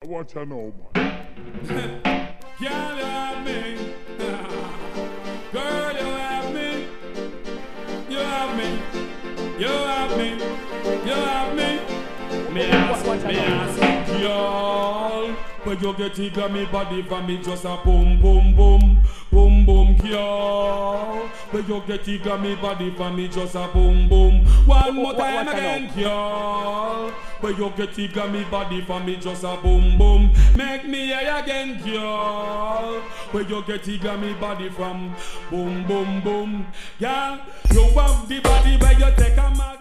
Watch her now, man. Girl, you have me. Girl, you have me. You have me. You have me. You have me. Me ask, girl. But you get it, got me body for me just a boom, boom, boom. Boom, boom, girl. But you get it, got me body for me just a boom, boom. One more time again, girl. But you get it, got me body for me just a boom, boom. Make me hear again, girl. But you get it, got me body from boom, boom, boom. Girl, you have the body where you take a mark.